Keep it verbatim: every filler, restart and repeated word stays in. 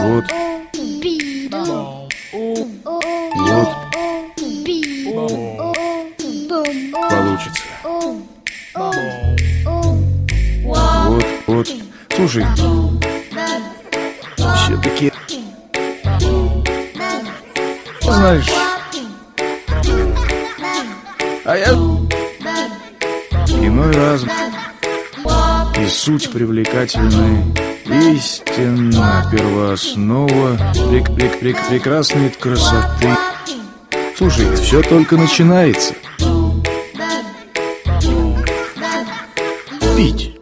Вот. Вот. Получится. Вот, вот. Слушай, все-таки, знаешь, а я иной раз и суть привлекательной, истинно первооснова прек прек прек прекрасной красоты. Слушай, все только начинается. Пить.